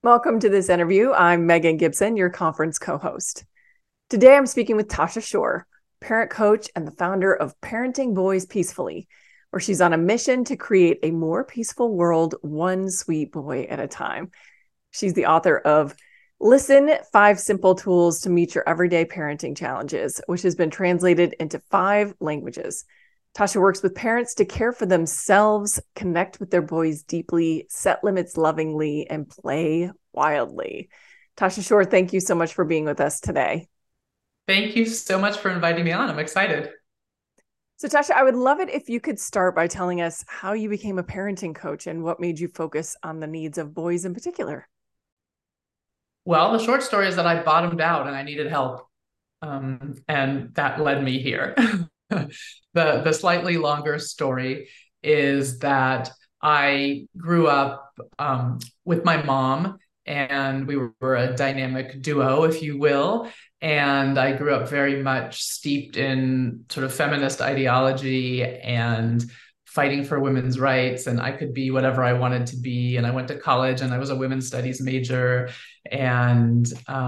Welcome to this interview. I'm Megan Gibson, your conference co-host. Today I'm speaking with Tasha Shore, parent coach and the founder of Parenting Boys Peacefully, where she's on a mission to create a more peaceful world, one sweet boy at a time. She's the author of Listen, 5 Simple Tools to Meet Your Everyday Parenting Challenges, which has been translated into 5 languages. Tasha works with parents to care for themselves, connect with their boys deeply, set limits lovingly, and play wildly. Tasha Shore, thank you so much for being with us today. Thank you so much for inviting me on. I'm excited. So, Tasha, I would love it if you could start by telling us how you became a parenting coach and what made you focus on the needs of boys in particular. Well, the short story is that I bottomed out and I needed help. And that led me here. The slightly longer story is that I grew up with my mom, and we were a dynamic duo, if you will. And I grew up very much steeped in sort of feminist ideology and fighting for women's rights. And I could be whatever I wanted to be. And I went to college and I was a women's studies major. And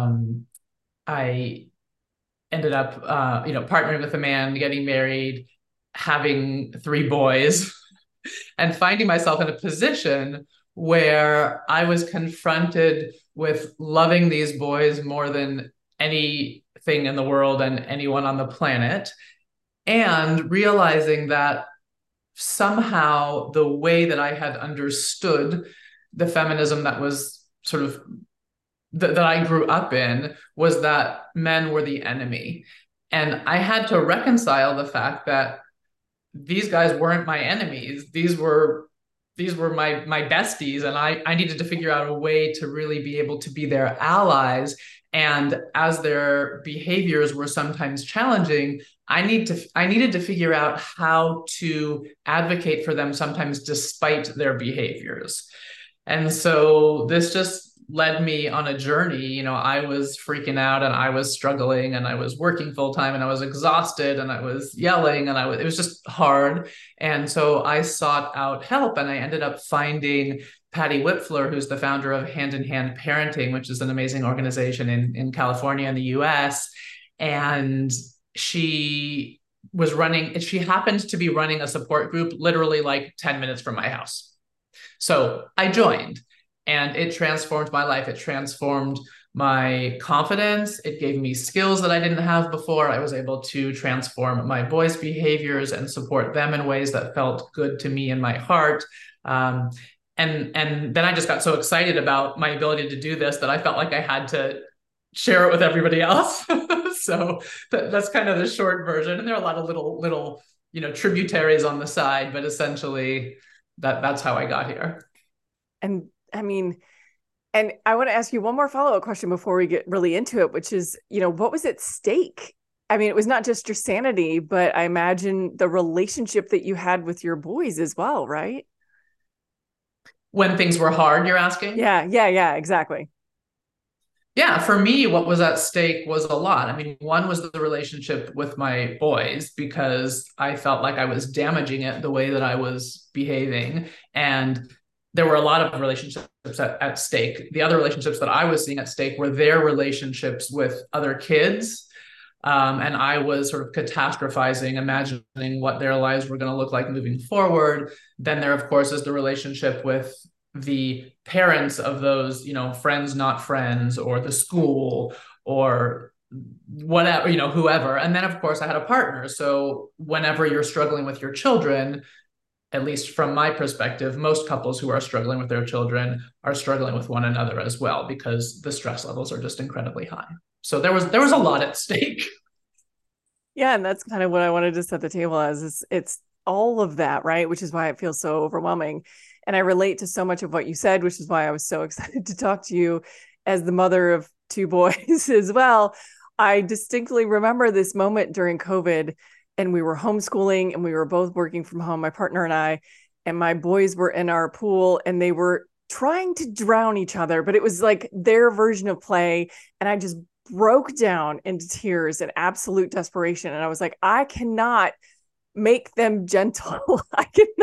I ended up, partnering with a man, getting married, having 3 boys, and finding myself in a position where I was confronted with loving these boys more than anything in the world and anyone on the planet, and realizing that somehow the way that I had understood the feminism that was sort of that I grew up in was that men were the enemy. And I had to reconcile the fact that these guys weren't my enemies. These were my besties, and I needed to figure out a way to really be able to be their allies. And as their behaviors were sometimes challenging, I needed to figure out how to advocate for them sometimes despite their behaviors. And so this just led me on a journey. I was freaking out and I was struggling and I was working full time and I was exhausted and I was yelling and it was just hard. And so I sought out help, and I ended up finding Patty Whipfler, who's the founder of Hand in Hand Parenting, which is an amazing organization in California and the US. And she happened to be running a support group literally like 10 minutes from my house. So I joined, and it transformed my life. It transformed my confidence. It gave me skills that I didn't have before. I was able to transform my boys' behaviors and support them in ways that felt good to me in my heart. And then I just got so excited about my ability to do this that I felt like I had to share it with everybody else. So that's kind of the short version. And there are a lot of little tributaries on the side, but essentially that's how I got here. And I mean, and I want to ask you one more follow-up question before we get really into it, which is, what was at stake? I mean, it was not just your sanity, but I imagine the relationship that you had with your boys as well, right? When things were hard, you're asking? Yeah, exactly. Yeah, for me, what was at stake was a lot. I mean, one was the relationship with my boys, because I felt like I was damaging it the way that I was behaving. And there were a lot of relationships at stake. The other relationships that I was seeing at stake were their relationships with other kids. And I was sort of catastrophizing, imagining what their lives were going to look like moving forward. Then there, of course, is the relationship with the parents of those, friends, not friends, or the school, or whatever, whoever. And then, of course, I had a partner. So whenever you're struggling with your children, at least from my perspective, most couples who are struggling with their children are struggling with one another as well, because the stress levels are just incredibly high. So there was a lot at stake. Yeah, and that's kind of what I wanted to set the table as it's all of that, right? Which is why it feels so overwhelming. And I relate to so much of what you said, which is why I was so excited to talk to you as the mother of 2 boys as well. I distinctly remember this moment during COVID, and we were homeschooling and we were both working from home, my partner and my boys were in our pool and they were trying to drown each other, but it was like their version of play. And I just broke down into tears in absolute desperation. And I was like, I cannot make them gentle. I cannot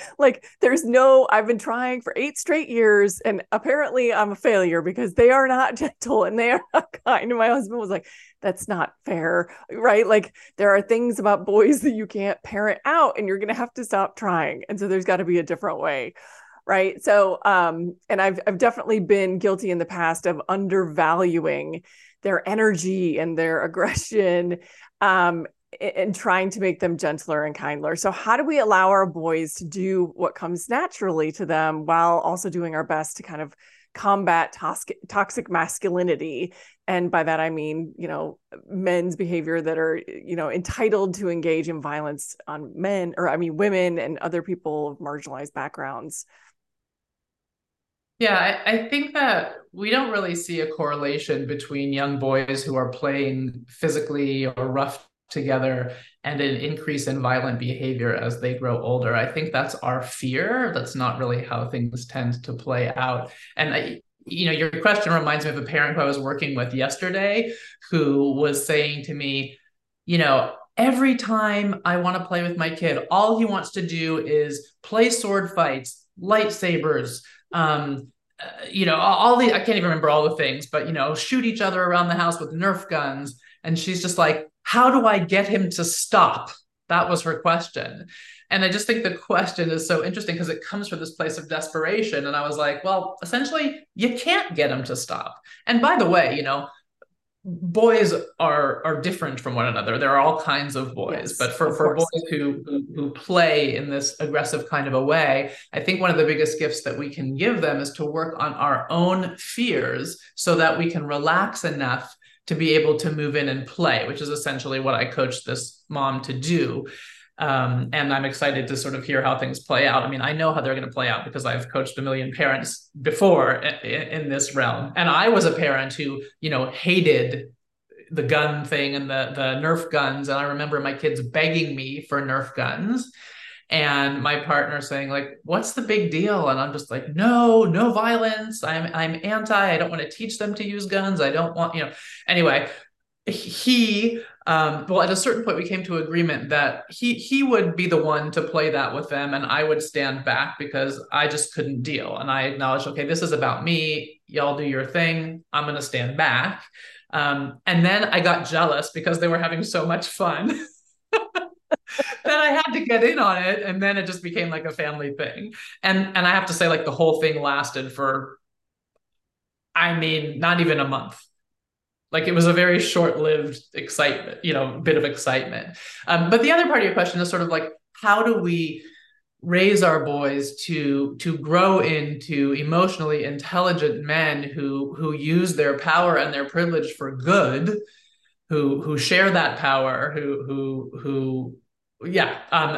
Like there's no, I've been trying for 8 straight years and apparently I'm a failure because they are not gentle and they are not kind. And my husband was like, that's not fair, right? Like there are things about boys that you can't parent out and you're going to have to stop trying. And so there's got to be a different way. Right. So, and I've definitely been guilty in the past of undervaluing their energy and their aggression, and trying to make them gentler and kinder. So, how do we allow our boys to do what comes naturally to them while also doing our best to kind of combat toxic masculinity? And by that, I mean, men's behavior that are, entitled to engage in violence on men, or I mean, women and other people of marginalized backgrounds. Yeah, I think that we don't really see a correlation between young boys who are playing physically or rough together and an increase in violent behavior as they grow older. I think that's our fear. That's not really how things tend to play out. And your question reminds me of a parent who I was working with yesterday who was saying to me, every time I want to play with my kid, all he wants to do is play sword fights, lightsabers, all the I can't even remember all the things, but shoot each other around the house with Nerf guns. And she's just like, how do I get him to stop? That was her question. And I just think the question is so interesting because it comes from this place of desperation. And I was like, well, essentially, you can't get him to stop. And by the way, boys are different from one another. There are all kinds of boys, Yes, but for course. boys who play in this aggressive kind of a way, I think one of the biggest gifts that we can give them is to work on our own fears so that we can relax enough to be able to move in and play, which is essentially what I coached this mom to do. And I'm excited to sort of hear how things play out. I mean, I know how they're going to play out because I've coached a million parents before in this realm. And I was a parent who, hated the gun thing and the Nerf guns. And I remember my kids begging me for Nerf guns and my partner saying like, what's the big deal? And I'm just like, no violence. I'm anti. I don't want to teach them to use guns. I don't want, anyway, at a certain point we came to agreement that he would be the one to play that with them and I would stand back because I just couldn't deal. And I acknowledged, okay, this is about me, y'all do your thing, I'm going to stand back. And then I got jealous because they were having so much fun that I had to get in on it, and then it just became like a family thing. And I have to say, like, the whole thing lasted for, I mean, not even a month. Like it was a very short-lived excitement, bit of excitement. But the other part of your question is sort of like, how do we raise our boys to grow into emotionally intelligent men who use their power and their privilege for good, who share that power, who yeah.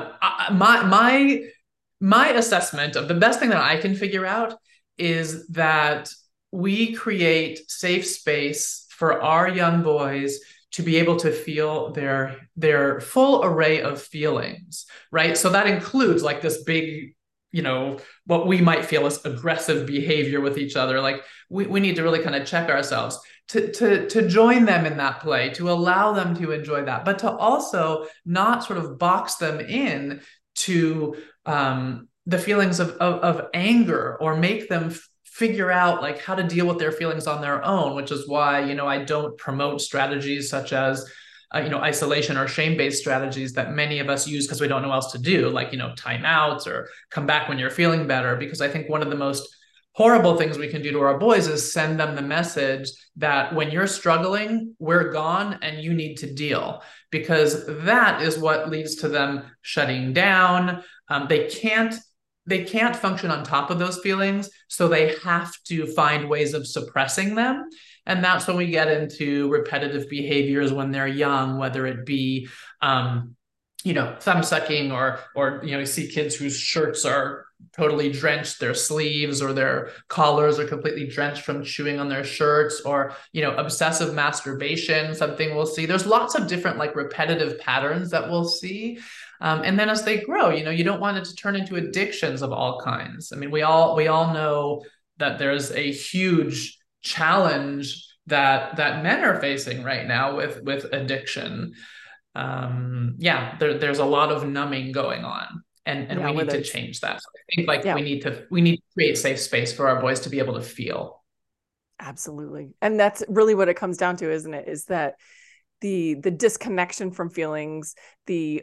My assessment of the best thing that I can figure out is that we create safe space for our young boys to be able to feel their full array of feelings, right? So that includes like this big, what we might feel as aggressive behavior with each other. Like we need to really kind of check ourselves to join them in that play, to allow them to enjoy that, but to also not sort of box them in to the feelings of anger or make them figure out like how to deal with their feelings on their own, which is why, I don't promote strategies such as, isolation or shame-based strategies that many of us use because we don't know what else to do, like, timeouts or come back when you're feeling better. Because I think one of the most horrible things we can do to our boys is send them the message that when you're struggling, we're gone and you need to deal, because that is what leads to them shutting down. They can't function on top of those feelings, so they have to find ways of suppressing them. And that's when we get into repetitive behaviors when they're young, whether it be thumb sucking, or you see kids whose shirts are totally drenched, their sleeves or their collars are completely drenched from chewing on their shirts, or obsessive masturbation, something we'll see. There's lots of different like repetitive patterns that we'll see. And then as they grow, you don't want it to turn into addictions of all kinds. I mean, we all know that there's a huge challenge that men are facing right now with addiction. There's a lot of numbing going on. And Yeah, we need whether to it's, change that. So I think like yeah, we need to create safe space for our boys to be able to feel. absolutely. And that's really what it comes down to, isn't it? Is that the disconnection from feelings, the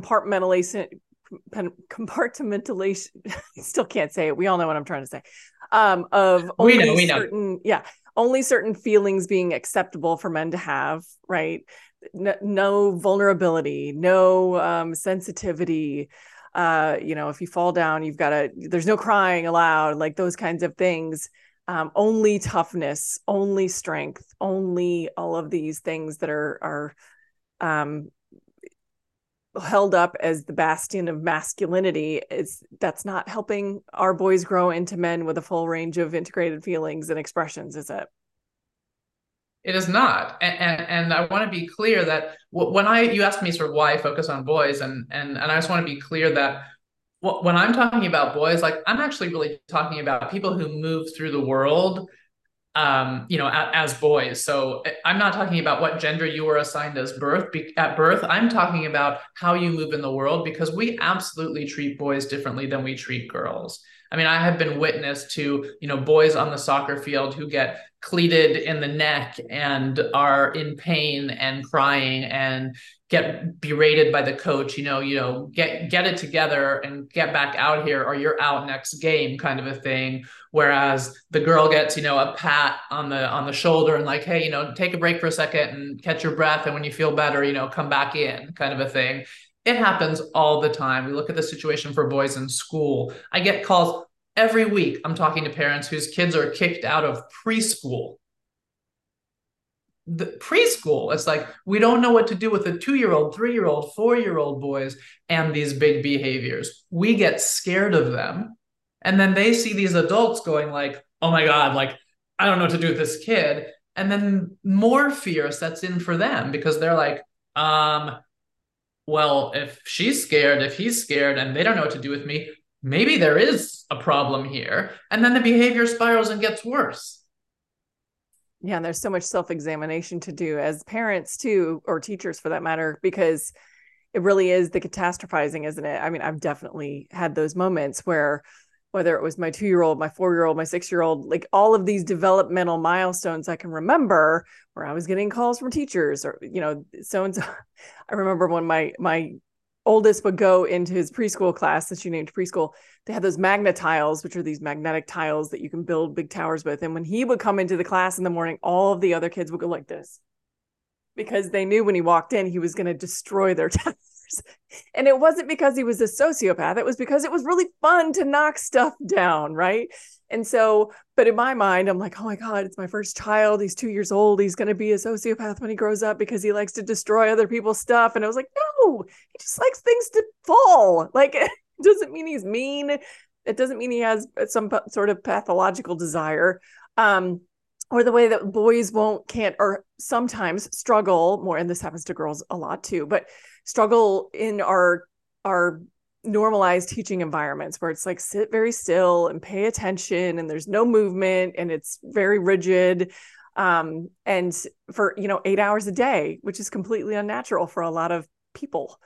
compartmentalization, I still can't say it. We all know what I'm trying to say. Of only We know. certain, yeah, only certain feelings being acceptable for men to have, right? No vulnerability, no sensitivity. If you fall down, there's no crying allowed, like those kinds of things. Only toughness, only strength, only all of these things that are um, held up as the bastion of masculinity. That's not helping our boys grow into men with a full range of integrated feelings and expressions, is it? It is not. And I want to be clear that you asked me sort of why I focus on boys, and I just want to be clear that when I'm talking about boys, like I'm actually really talking about people who move through the world as boys. So I'm not talking about what gender you were assigned at birth. I'm talking about how you move in the world, because we absolutely treat boys differently than we treat girls. I mean, I have been witness to, boys on the soccer field who get cleated in the neck and are in pain and crying and get berated by the coach, get it together and get back out here or you're out next game, kind of a thing. Whereas the girl gets, a pat on the shoulder and like, hey, take a break for a second and catch your breath. And when you feel better, come back in, kind of a thing. It happens all the time. We look at the situation for boys in school. I get calls every week. I'm talking to parents whose kids are kicked out of preschool. The preschool, it's like we don't know what to do with the 2-year-old, 3-year-old, 4-year-old boys and these big behaviors. We get scared of them. And then they see these adults going like, oh my God, like, I don't know what to do with this kid. And then more fear sets in for them because they're like, well, if she's scared, if he's scared, and they don't know what to do with me, maybe there is a problem here. And then the behavior spirals and gets worse. Yeah, and there's so much self-examination to do as parents too, or teachers for that matter, because it really is the catastrophizing, isn't it? I mean, I've definitely had those moments where whether it was my 2-year-old, my 4-year-old, my 6-year-old, like all of these developmental milestones I can remember where I was getting calls from teachers or, so and so. I remember when my oldest would go into his preschool class that she named preschool, they had those magnet tiles, which are these magnetic tiles that you can build big towers with. And when he would come into the class in the morning, all of the other kids would go like this because they knew when he walked in, he was going to destroy their towers. And it wasn't because he was a sociopath. It was because it was really fun to knock stuff down, right? And so, but in my mind, I'm like, oh my God, it's my first child. He's 2 years old. He's going to be a sociopath when he grows up because he likes to destroy other people's stuff. And I was like, no, he just likes things to fall. Like, it doesn't mean he's mean. It doesn't mean he has some sort of pathological desire. Or the way that boys can't, or sometimes struggle more, and this happens to girls a lot too, but struggle in our normalized teaching environments where it's like sit very still and pay attention and there's no movement and it's very rigid, and for 8 hours a day, which is completely unnatural for a lot of people.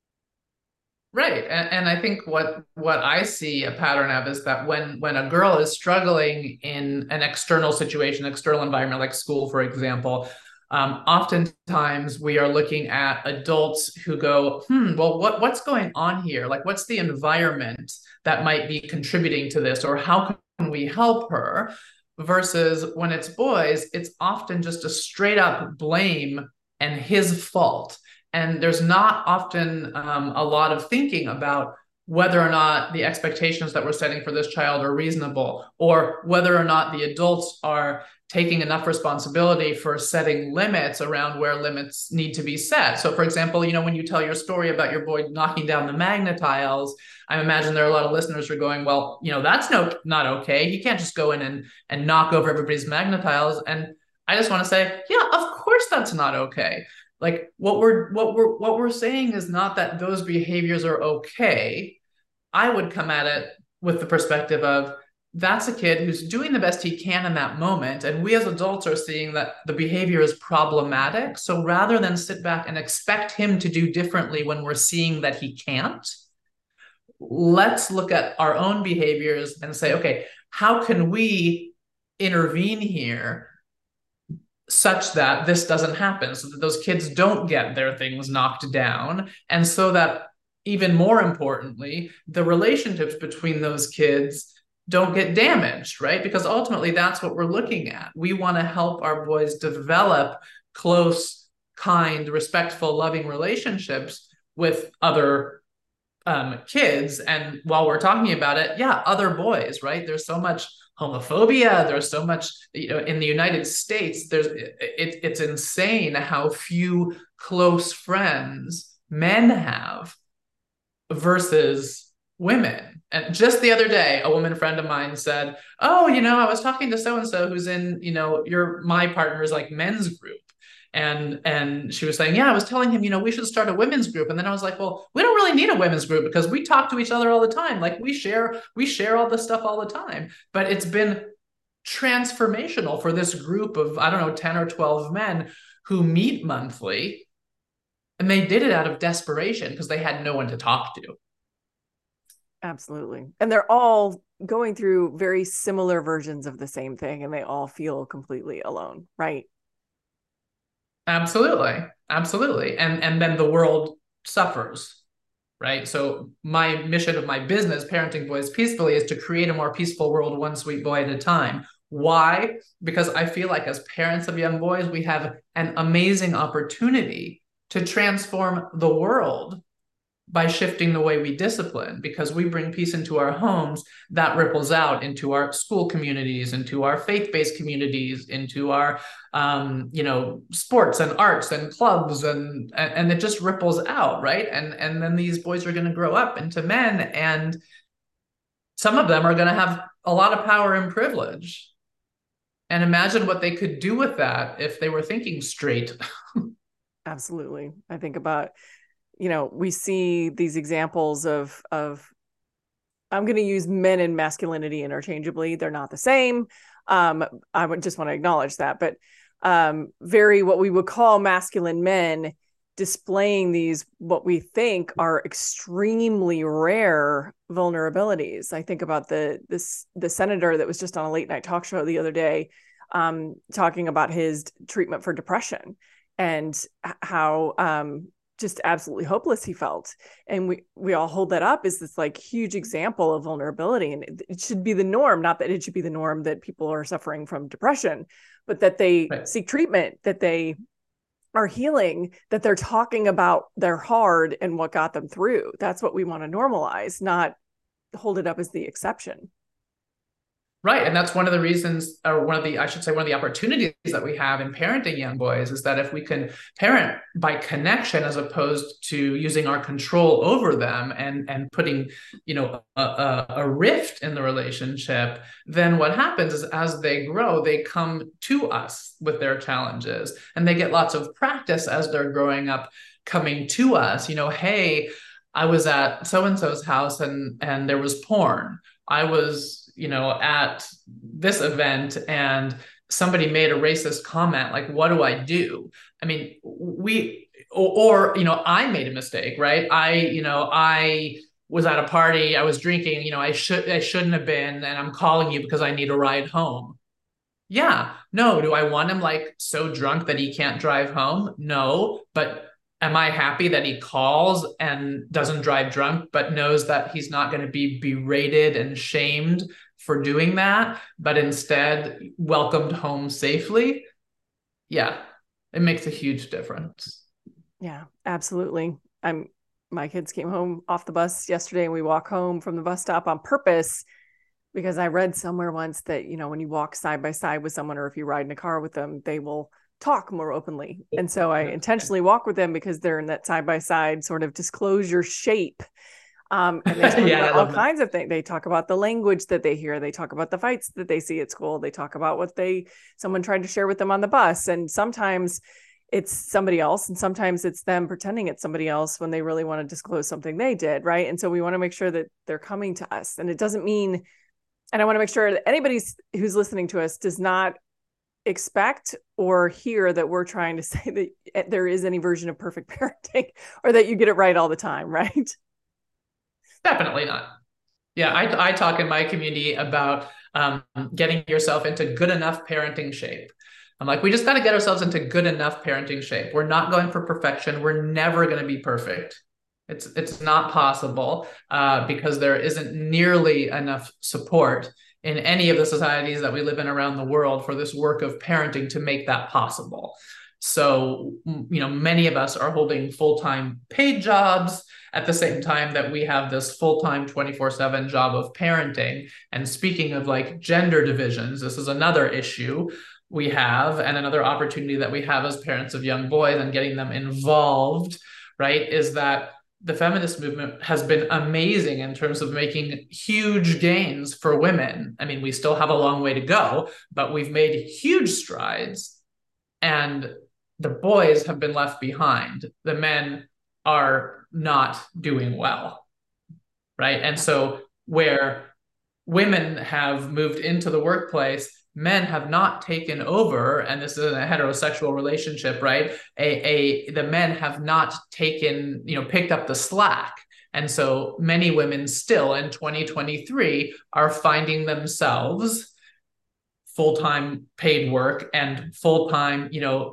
Right. And I think what I see a pattern of is that when a girl is struggling in an external situation, external environment like school, for example, oftentimes we are looking at adults who go, well, what's going on here? Like, what's the environment that might be contributing to this? Or how can we help her? Versus when it's boys, it's often just a straight up blame and his fault. And there's not often a lot of thinking about whether or not the expectations that we're setting for this child are reasonable, or whether or not the adults are taking enough responsibility for setting limits around where limits need to be set. So, for example, when you tell your story about your boy knocking down the magnet tiles, I imagine there are a lot of listeners who are going, well, that's not okay. He can't just go in and knock over everybody's magnet tiles. And I just want to say, yeah, of course that's not okay. Like what we're saying is not that those behaviors are okay. I would come at it with the perspective of that's a kid who's doing the best he can in that moment. And we as adults are seeing that the behavior is problematic. So rather than sit back and expect him to do differently when we're seeing that he can't, let's look at our own behaviors and say, okay, how can we intervene here such that this doesn't happen, so that those kids don't get their things knocked down, and so that, even more importantly, the relationships between those kids don't get damaged, right? Because ultimately, that's what we're looking at. We want to help our boys develop close, kind, respectful, loving relationships with other kids. And while we're talking about it, yeah, other boys, right? There's so much homophobia. There's so much, in the United States, it's insane how few close friends men have versus women. And just the other day, a woman friend of mine said, "Oh, I was talking to so and so who's in, my partner's like men's group." And she was saying, "Yeah, I was telling him, we should start a women's group." And then I was like, "Well, we don't really need a women's group because we talk to each other all the time. Like we share all this stuff all the time." But it's been transformational for this group of, I don't know, 10 or 12 men who meet monthly, and they did it out of desperation because they had no one to talk to. Absolutely. And they're all going through very similar versions of the same thing, and they all feel completely alone, right? Absolutely. Absolutely. And then the world suffers, right? So my mission of my business, Parenting Boys Peacefully, is to create a more peaceful world one sweet boy at a time. Why? Because I feel like as parents of young boys, we have an amazing opportunity to transform the world by shifting the way we discipline, because we bring peace into our homes, that ripples out into our school communities, into our faith-based communities, into our sports and arts and clubs, and it just ripples out, right? And then these boys are going to grow up into men, and some of them are going to have a lot of power and privilege, and imagine what they could do with that if they were thinking straight. Absolutely. I think about, we see these examples of I'm going to use men and masculinity interchangeably. They're not the same. I would just want to acknowledge that, but very what we would call masculine men displaying these, what we think are extremely rare vulnerabilities. I think about the senator that was just on a late night talk show the other day, talking about his treatment for depression and how just absolutely hopeless he felt. And we all hold that up as this like huge example of vulnerability. And it should be the norm, not that it should be the norm that people are suffering from depression, but that they Right. seek treatment, that they are healing, that they're talking about their hard and what got them through. That's what we want to normalize, not hold it up as the exception. Right. And that's one of the reasons, or I should say, one of the opportunities that we have in parenting young boys is that if we can parent by connection as opposed to using our control over them and putting, a rift in the relationship, then what happens is as they grow, they come to us with their challenges and they get lots of practice as they're growing up coming to us. Hey, I was at so and so's house and there was porn. I was at this event and somebody made a racist comment. Like, what do I do? I mean, I made a mistake, right? I was at a party, I was drinking, I shouldn't have been, and I'm calling you because I need a ride home. Yeah. No. Do I want him like so drunk that he can't drive home? No. But am I happy that he calls and doesn't drive drunk, but knows that he's not going to be berated and shamed for doing that, but instead welcomed home safely? Yeah. It makes a huge difference. Yeah, absolutely. My kids came home off the bus yesterday and we walk home from the bus stop on purpose because I read somewhere once that, when you walk side by side with someone or if you ride in a car with them, they will talk more openly. And so I intentionally walk with them because they're in that side by side sort of disclosure shape. And they talk Yeah, about I all love that. kinds of things. They talk about the language that they hear. They talk about the fights that they see at school. They talk about what someone tried to share with them on the bus. And sometimes it's somebody else, and sometimes it's them pretending it's somebody else when they really want to disclose something they did, right? And so we want to make sure that they're coming to us. And it doesn't mean, and I want to make sure that anybody who's listening to us does not expect or hear that we're trying to say that there is any version of perfect parenting or that you get it right all the time, right? Definitely not. Yeah, I talk in my community about getting yourself into good enough parenting shape. I'm like, we just got to get ourselves into good enough parenting shape. We're not going for perfection. We're never going to be perfect. It's not possible because there isn't nearly enough support in any of the societies that we live in around the world for this work of parenting to make that possible. So, many of us are holding full-time paid jobs at the same time that we have this full-time 24/7 job of parenting. And speaking of like gender divisions, this is another issue we have and another opportunity that we have as parents of young boys and getting them involved, right? Is that the feminist movement has been amazing in terms of making huge gains for women. I mean, we still have a long way to go, but we've made huge strides. And the boys have been left behind. The men are not doing well, right? And so where women have moved into the workplace, men have not taken over, and this is a heterosexual relationship, right? The men have not taken, picked up the slack. And so many women still in 2023 are finding themselves full-time paid work and full-time,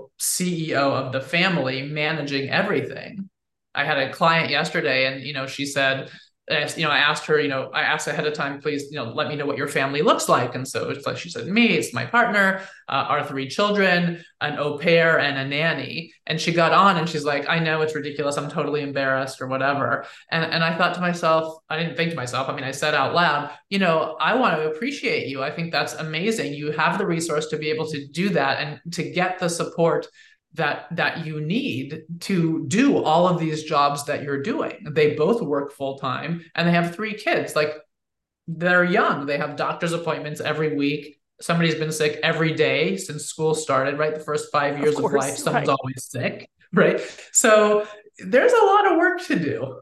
CEO of the family managing everything. I had a client yesterday and, she said, I asked her, I asked ahead of time, please, let me know what your family looks like. And so it's like, she said, me, it's my partner, our 3 children, an au pair and a nanny. And she got on and she's like, I know it's ridiculous. I'm totally embarrassed or whatever. And I thought to myself, I didn't think to myself, I mean, I said out loud, I want to appreciate you. I think that's amazing. You have the resource to be able to do that and to get the support that you need to do all of these jobs that you're doing. They both work full time and they have 3 kids. Like, they're young. They have doctor's appointments every week. Somebody's been sick every day since school started, right? The first 5 years of life, someone's always sick, right? So there's a lot of work to do.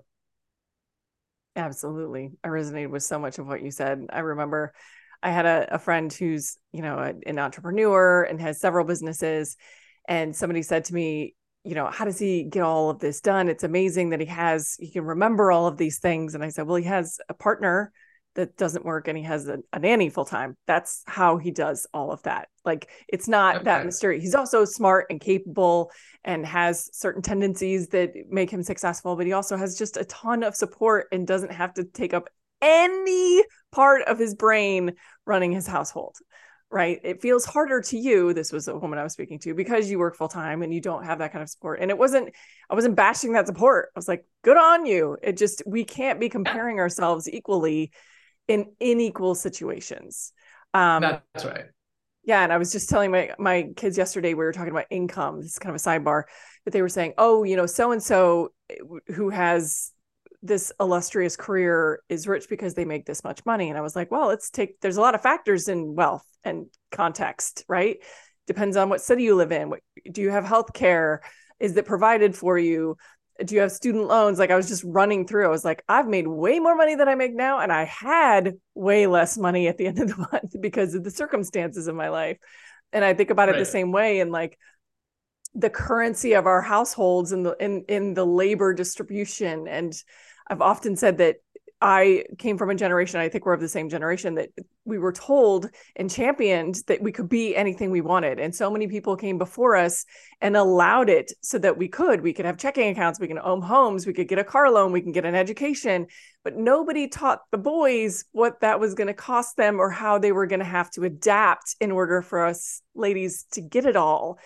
Absolutely. I resonated with so much of what you said. I remember I had a friend who's, an entrepreneur and has several businesses. And somebody said to me, how does he get all of this done? It's amazing that he can remember all of these things. And I said, well, he has a partner that doesn't work and he has a nanny full time. That's how he does all of that. Like, it's not that mysterious. He's also smart and capable and has certain tendencies that make him successful, but he also has just a ton of support and doesn't have to take up any part of his brain running his household. Right. It feels harder to you. This was a woman I was speaking to because you work full time and you don't have that kind of support. And I wasn't bashing that support. I was like, good on you. We can't be comparing ourselves equally in unequal situations. That's right. Yeah. And I was just telling my kids yesterday, we were talking about income. This is kind of a sidebar, but they were saying, oh, so-and-so who has this illustrious career is rich because they make this much money. And I was like, well, there's a lot of factors in wealth and context, right? Depends on what city you live in. Do you have health care? Is it provided for you? Do you have student loans? Like, I was just running through. I was like, I've made way more money than I make now. And I had way less money at the end of the month because of the circumstances of my life. And I think about it the same way. And like, the currency of our households and in the labor distribution. And I've often said that I came from a generation, I think we're of the same generation, that we were told and championed that we could be anything we wanted. And so many people came before us and allowed it so that we could have checking accounts, we can own homes, we could get a car loan, we can get an education, but nobody taught the boys what that was going to cost them or how they were going to have to adapt in order for us ladies to get it all.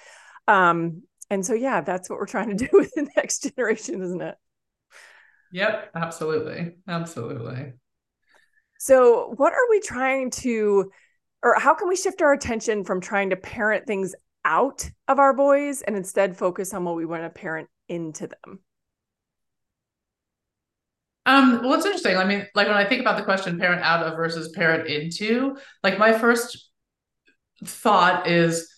And so, yeah, that's what we're trying to do with the next generation, isn't it? Yep, absolutely. Absolutely. So what are we trying to, or how can we shift our attention from trying to parent things out of our boys and instead focus on what we want to parent into them? Well, it's interesting. I mean, like when I think about the question parent out of versus parent into, like my first thought is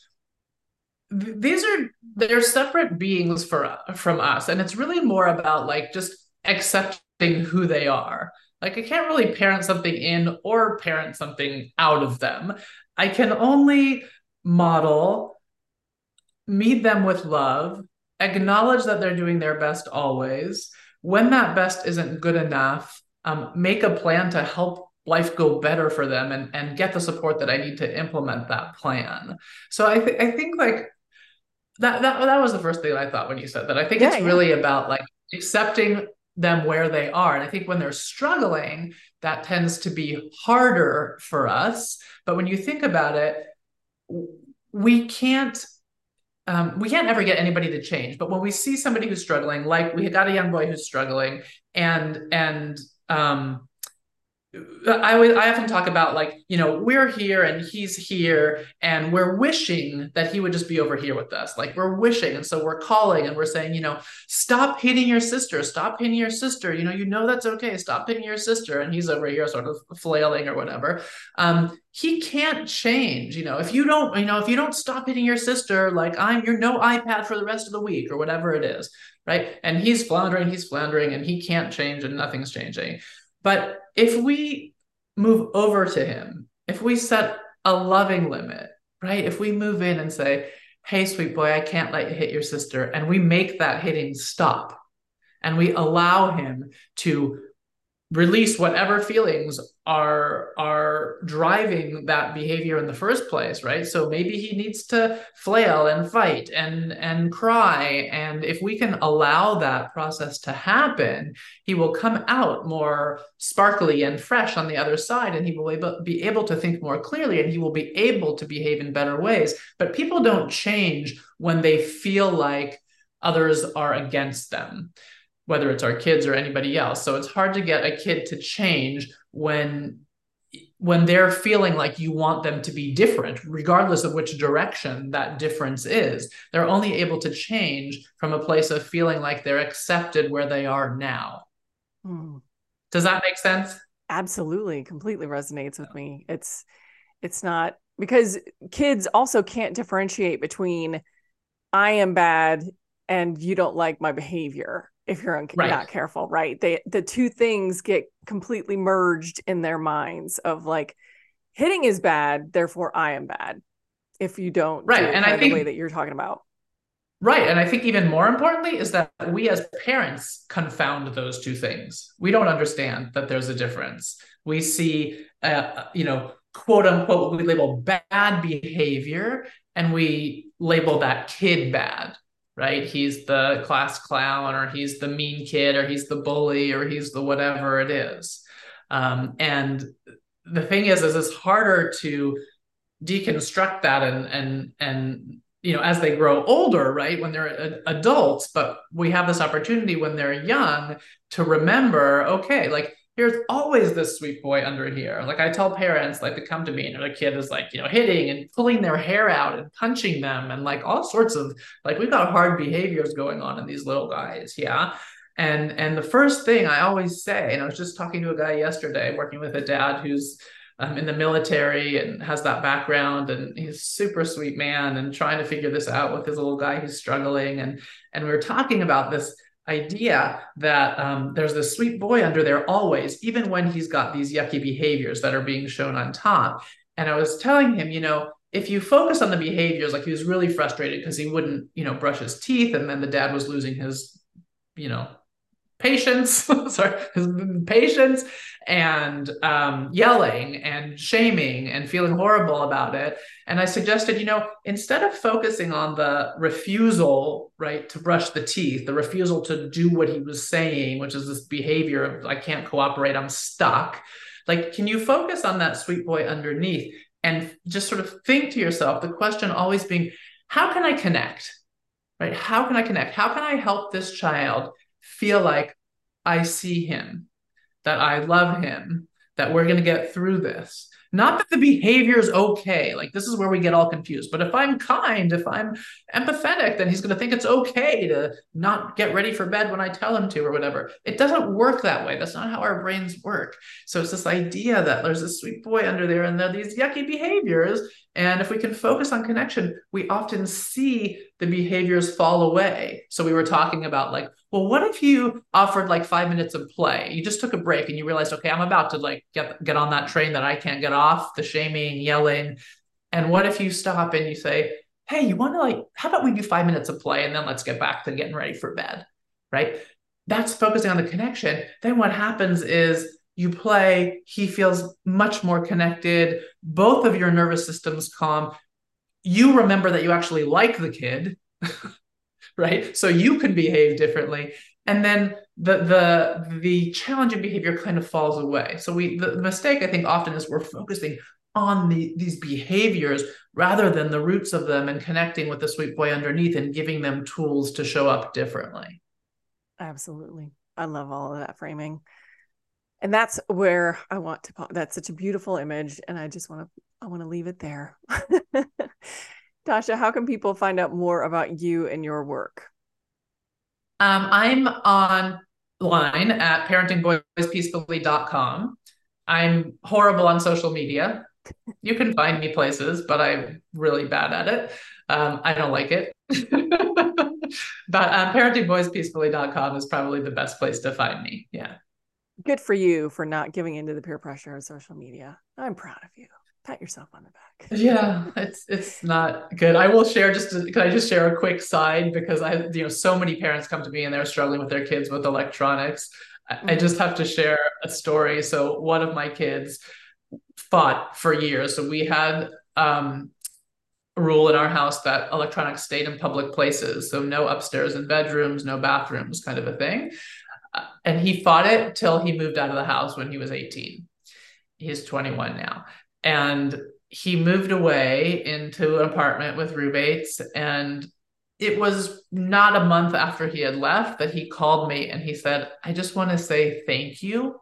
they're separate beings from us. And it's really more about like just accepting who they are. Like, I can't really parent something in or parent something out of them. I can only model, meet them with love, acknowledge that they're doing their best always. When that best isn't good enough, make a plan to help life go better for them and get the support that I need to implement that plan. So I think like that was the first thing that I thought when you said that. I think Yeah, it's yeah. really about like accepting them where they are. And I think when they're struggling, that tends to be harder for us. But when you think about it, we can't we can't ever get anybody to change. But when we see somebody who's struggling, like we got a young boy who's struggling, and I often talk about like, we're here and he's here and we're wishing that he would just be over here with us. Like we're wishing. And so we're calling and we're saying, stop hitting your sister, stop hitting your sister. That's okay. Stop hitting your sister. And he's over here sort of flailing or whatever. He can't change, if you don't stop hitting your sister, like you're no iPad for the rest of the week or whatever it is. Right. And he's floundering and he can't change and nothing's changing. But if we move over to him, if we set a loving limit, right? If we move in and say, hey, sweet boy, I can't let you hit your sister, and we make that hitting stop, and we allow him to release whatever feelings are driving that behavior in the first place, right? So maybe he needs to flail and fight and cry, and if we can allow that process to happen, he will come out more sparkly and fresh on the other side, and he will be able to think more clearly, and he will be able to behave in better ways. But people don't change when they feel like others are against them, whether it's our kids or anybody else. So it's hard to get a kid to change when they're feeling like you want them to be different, regardless of which direction that difference is. They're only able to change from a place of feeling like they're accepted where they are now. Does that make sense? Absolutely, completely resonates with me. It's not, because kids also can't differentiate between I am bad and you don't like my behavior if you're not careful, right? The two things get completely merged in their minds of like, hitting is bad, therefore I am bad if you don't do it kind of the way that you're talking about. Right. And I think even more importantly is that we as parents confound those two things. We don't understand that there's a difference. We see, quote unquote, we label bad behavior and we label that kid bad, right? He's the class clown, or he's the mean kid, or he's the bully, or he's the whatever it is. And the thing is it's harder to deconstruct that and as they grow older, right, when they're adults. But we have this opportunity when they're young to remember, okay, like there's always this sweet boy under here. Like I tell parents, like, to come to me and the kid is like, hitting and pulling their hair out and punching them and like all sorts of, like, we've got hard behaviors going on in these little guys. Yeah. And the first thing I always say, and I was just talking to a guy yesterday working with a dad who's in the military and has that background, and he's a super sweet man and trying to figure this out with his little guy who's struggling. And we were talking about this idea that there's this sweet boy under there always, even when he's got these yucky behaviors that are being shown on top. And I was telling him, if you focus on the behaviors, like he was really frustrated because he wouldn't, brush his teeth, and then the dad was losing his, patience, patience, and yelling and shaming and feeling horrible about it. And I suggested, instead of focusing on the refusal, right, to brush the teeth, the refusal to do what he was saying, which is this behavior of I can't cooperate, I'm stuck. Like, can you focus on that sweet boy underneath and just sort of think to yourself, the question always being, how can I connect? Right? How can I connect? How can I help this child feel like I see him, that I love him, that we're going to get through this? Not that the behavior is okay. Like, this is where we get all confused. But if I'm kind, if I'm empathetic, then he's going to think it's okay to not get ready for bed when I tell him to, or whatever. It doesn't work that way. That's not how our brains work. So it's this idea that there's a sweet boy under there and there are these yucky behaviors. And if we can focus on connection, we often see the behaviors fall away. So we were talking about, like, well, what if you offered like 5 minutes of play? You just took a break and you realized, okay, I'm about to like get on that train that I can't get off, the shaming, yelling. And what if you stop and you say, hey, you want to, like, how about we do 5 minutes of play and then let's get back to getting ready for bed, right? that's focusing on the connection. Then what happens is you play, he feels much more connected, both of your nervous systems calm. You remember that you actually like the kid, right? So you can behave differently. And then the challenging behavior kind of falls away. So the mistake I think often is we're focusing on these behaviors rather than the roots of them and connecting with the sweet boy underneath and giving them tools to show up differently. Absolutely. I love all of that framing. And that's where I want to, that's such a beautiful image. And I want to leave it there. Tasha, how can people find out more about you and your work? I'm online at parentingboyspeacefully.com. I'm horrible on social media. You can find me places, but I'm really bad at it. I don't like it. But parentingboyspeacefully.com is probably the best place to find me. Yeah. Good for you for not giving into the peer pressure of social media. I'm proud of you. Pat yourself on the back. Yeah, it's not good. I will share can I just share a quick side because so many parents come to me and they're struggling with their kids with electronics. I just have to share a story. So one of my kids fought for years. So we had a rule in our house that electronics stayed in public places. So no upstairs in bedrooms, no bathrooms, kind of a thing. And he fought it till he moved out of the house when he was 18. He's 21 now. And he moved away into an apartment with roommates. And it was not a month after he had left that he called me and he said, I just want to say thank you.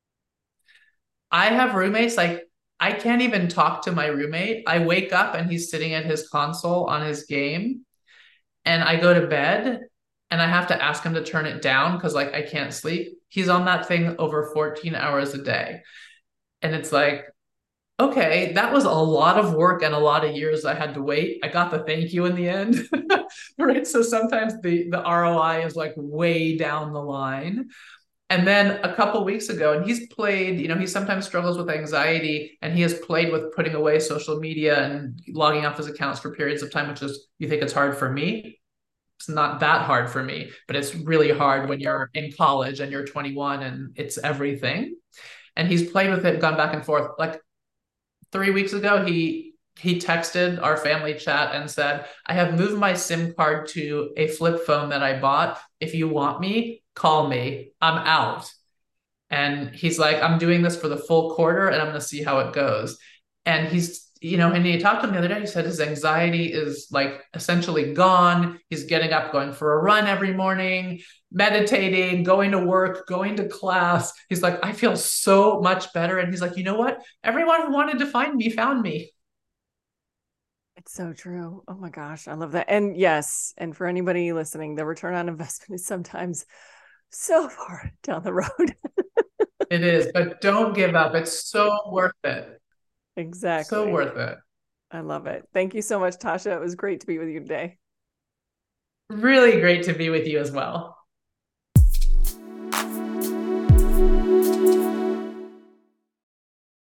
I have roommates, like, I can't even talk to my roommate. I wake up and he's sitting at his console on his game, and I go to bed and I have to ask him to turn it down because, like, I can't sleep. He's on that thing over 14 hours a day. And it's like, okay, that was a lot of work and a lot of years I had to wait. I got the thank you in the end. Right. So sometimes the ROI is like way down the line. And then a couple weeks ago, and he's played, he sometimes struggles with anxiety, and he has played with putting away social media and logging off his accounts for periods of time, which is, you think it's hard for me? It's not that hard for me, but it's really hard when you're in college and you're 21 and it's everything. And he's played with it, gone back and forth. Like 3 weeks ago, he texted our family chat and said, I have moved my SIM card to a flip phone that I bought. If you want me, call me. I'm out. And he's like, I'm doing this for the full quarter and I'm going to see how it goes. And and he talked to him the other day. He said his anxiety is like essentially gone. He's getting up, going for a run every morning, meditating, going to work, going to class. He's like, I feel so much better. And he's like, you know what? Everyone who wanted to find me found me. It's so true. Oh my gosh, I love that. And yes, and for anybody listening, the return on investment is sometimes so far down the road. It is, but don't give up. It's so worth it. So Exactly. worth it. I love it. Thank you so much, Tasha. It was great to be with you today. Really great to be with you as well.